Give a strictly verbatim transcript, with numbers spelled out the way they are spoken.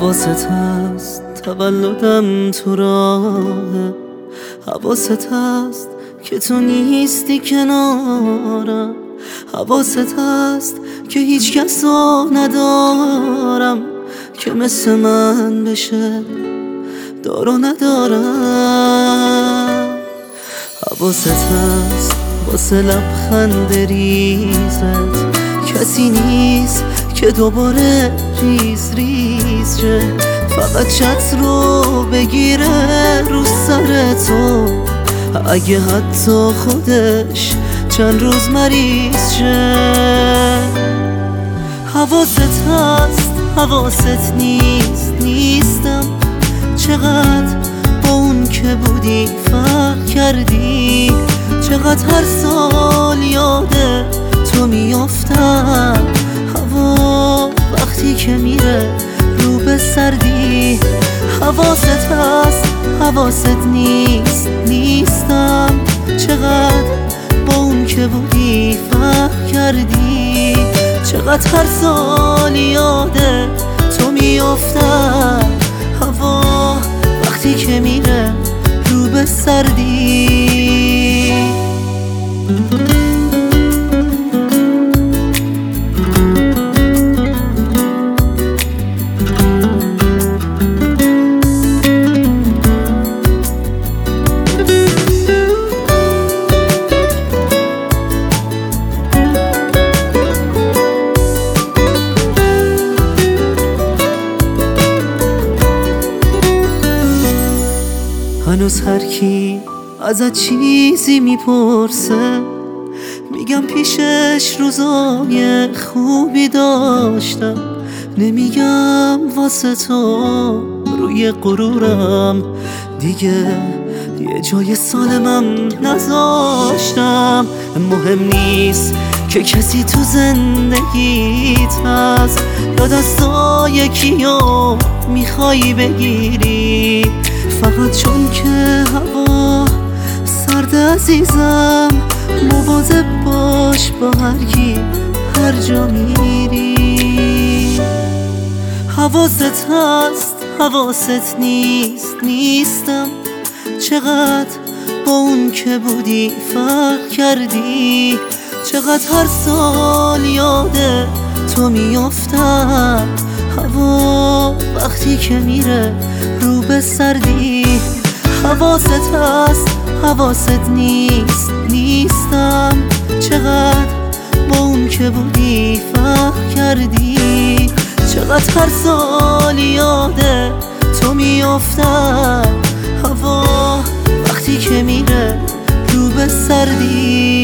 حواست هست تولدم تو راهه، حواست هست که تو نیستی کنارم، حواست هست که هیچ کس رو ندارم که مثل من بشه دارو ندارم. حواست هست واسه لبخند ریزت کسی نیست که دوباره ریز ریز شه، فقط چت رو بگیره رو سر تو اگه حتی خودش چند روز مریض شه. حواست هست حواست نیست نیستم، چقدر با اون که بودی فرق کردی، چقدر هر سال یاده تو میافتم، هوا وقتی که میره رو به سردی. حواست هست حواست نیست نیستم، چقدر با اون که بودی فرق کردی، چقدر هر سال یاده تو میافتم، هوا وقتی که میره رو به سردی. هنوز هر کی ازت چیزی میپرسه میگم پیشش روزای خوبی داشتم، نمیگم واسه تو روی غرورم دیگه یه جای سالمم نذاشتم. مهم نیست که کسی تو زندگیت هست یا دستای کیو میخوای بگیری، فقط چون که هوا سرد عزیزم مواظب باش با هر کی هر جا میری. حواست هست حواست نیست نیستم، چقدر با اون که بودی فرق کردی، چقدر هر سال یاده تو میافتم، هوا وقتی که میره رو به سردی. حواست هست حواست نیست نیستم، چقدر با اون که بودی فرق کردی، چقدر هر سال یاده تو میافتم، هوا وقتی که میره رو به سردی.